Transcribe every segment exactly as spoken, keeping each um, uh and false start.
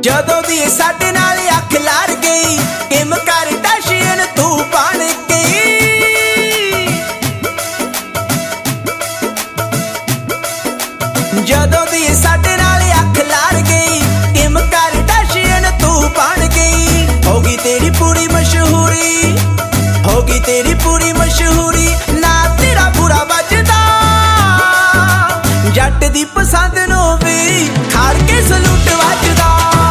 ਜਦੋਂ ਦੀ ਸਾਡੇ ਨਾਲ ਅੱਖ ਲਾਰ ਗਈ ਕਿਮ ਕਰ ਟੈਸ਼ਨ ਤੂੰ ਬਣ ਗਈ। ਜਦੋਂ ਦੀ ਸਾਡੇ ਨਾਲ ਅੱਖ ਲਾਰ ਗਈ ਕਿਮ ਕਰ ਟੈਸ਼ਨ ਤੂੰ ਬਣ ਗਈ। ਹੋ ਗਈ ਤੇਰੀ ਪੂਰੀ ਮਸ਼ਹੂਰੀ, ਹੋ ਗਈ ਤੇਰੀ ਪੂਰੀ ਮਸ਼ਹੂਰੀ, ਨਾ ਤੇਰਾ ਬੁਰਾ ਵੱਜਦਾ। ਜੱਟ ਦੀ ਪਸੰਦ ਨੂੰ ਵੀ ਖਾੜ ਕੇ ਸਲੂਟ ਵੱਜਦਾ।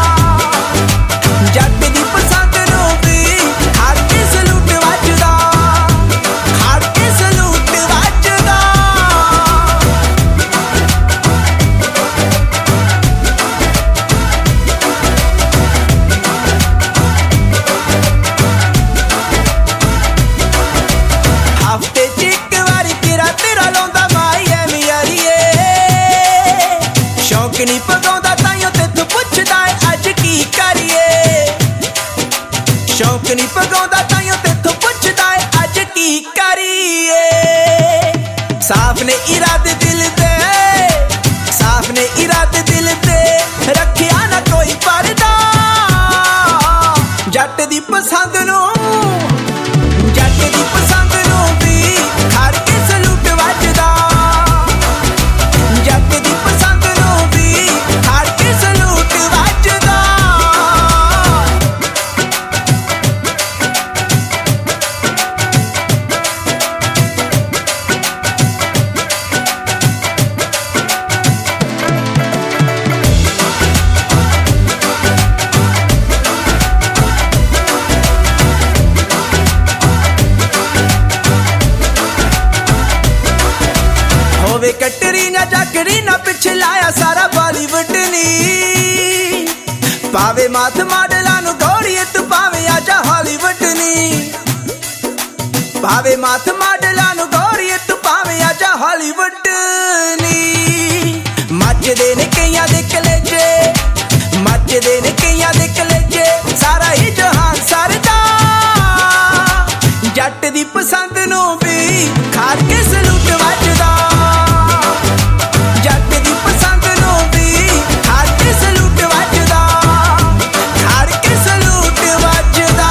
ਜੱਟ ਦੀ ਪਸੰਦ ਨੂੰ ਵੀ ਖਾੜ ਕੇ ਸਲੂਟ ਵੱਜਦਾ, ਖਾੜ ਕੇ ਸਲੂਟ ਵੱਜਦਾ। ਹਫ਼ਤੇ ਚ ਇੱਕ ਵਾਰੀ ਤੇਰਾ ਤੇਰਾ ਲਾਉਂਦਾ ਮਾਈ ਐ ਮਿਆਰੀਏ। ਸ਼ੌਂਕ ਨੀ ਪਗਾਉਂਦਾ ਤਾਈਓ ਤੈਥੋਂ ਪੁੱਛਦਾ ਏ ਅੱਜ ਕੀ ਕਰੀਏ। ਸ਼ੌਂਕ ਨੀ ਪਗਾਉਂਦਾ ਤਾਈਓ ਤੈਥੋਂ ਪੁੱਛਦਾ ਏ ਅੱਜ ਕੀ ਕਰੀਏ। ਸਾਫ਼ ਨੇ ਇਰਾਦੇ ਦਿਲ ਦੇ, ਸਾਫ਼ ਨੇ ਇਰਾਦੇ ਦਿਲ ਤੇ, ਰੱਖਿਆ ਨਾ ਕੋਈ ਪਰਦਾ। ਜੱਟ ਦੀ ਪਸੰਦ ਨੂੰ, ਜੱਟ ਦੀ ਪਸੰਦ ਨੂੰ ਵੀ ਖਾੜ ਕੇ ਸਲੂਟ ਵੱਜਦਾ। ਜੱਟ ਦੀ ਪਸੰਦ ਨੂੰ ਵੀ ਖਾੜ ਕੇ ਸਲੂਟ ਵੱਜਦਾ। ਹੋਵੇ ਕਟਰੀਨਾ ਜਾਂ ਕਰੀਨਾ ਪਿੱਛੇ ਲਾਇਆ ਸਾਰਾ ਬਾਲੀਵੁੱਡ ਨੀ। ਪਾਵੇ ਮਾਥ ਮਾਡਲਾਂ ਨੂੰ ਗੋਰੀਏ ਤੂੰ ਪਾਵੇਂ ਆਜਾ ਹਾਲੀਵੁੱਡ ਨੀ। ਪਾਵੇ ਮਾਥ ਮਾਡਲਾਂ ਨੂੰ ਗੋਰੀਏ ਤੂੰ ਪਾਵੇਂ ਆਜਾ ਹਾਲੀਵੁੱਡ ਨੀ। ਮੱਚਦੇ ਨੇ ਕਈਆਂ ਦੇ ਕਲੇਜੇ, ਮੱਚਦੇ ਨੇ ਕਈਆਂ ਦੇ ਕਲੇਜੇ, ਸਾਰਾ ਹੀ ਜਹਾਨ ਸਰਦਾ। ਜੱਟ ਦੀ ਪਸੰਦ ਨੂੰ ਵੀ ਖਾੜ ਕੇ ਸਲੂਟ ਵੱਜਦਾ। ਜੱਟ ਦੀ ਪਸੰਦ ਨੂੰ ਵੀ ਖਾੜ ਕੇ ਸਲੂਟ ਵੱਜਦਾ, ਖਾੜ ਕੇ ਸਲੂਟ ਵੱਜਦਾ।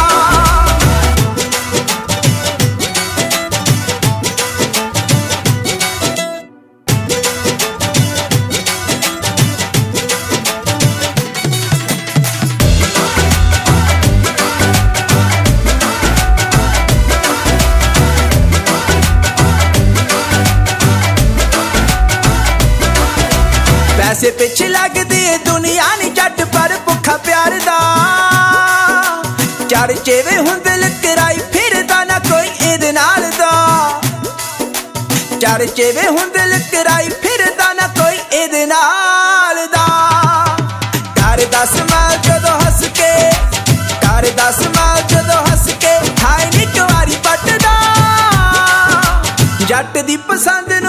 ਪੈਸੇ ਪਿੱਛੇ ਲੱਗਦੀ ਏ ਦੁਨੀਆ ਨੀ ਜੱਟ ਪਰ ਭੁੱਖਾ ਪਿਆਰ ਦਾ। ਚਰਚੇ ਵੇ ਹੁੰਦੇ ਲਕਰਾਈ ਫਿਰਦਾ ਨਾ ਕੋਈ ਇਹਦੇ ਨਾਲ ਦਾ। ਚਰਚੇ ਵੇ ਹੁੰਦੇ ਲਕਰਾਈ ਫਿਰਦਾ ਨਾ ਕੋਈ ਇਹਦੇ ਨਾਲ ਦਾ। ਕਰਦਾ ਸਮਾਲ ਜਦੋਂ ਹੱਸ ਕੇ, ਕਰਦਾ ਸਮਾਲ ਜਦੋਂ ਹੱਸ ਕੇ, ਹਾਏ ਨੀ ਇੱਕ ਵਾਰੀ ਪੱਟਦਾ। ਜੱਟ ਦੀ ਪਸੰਦ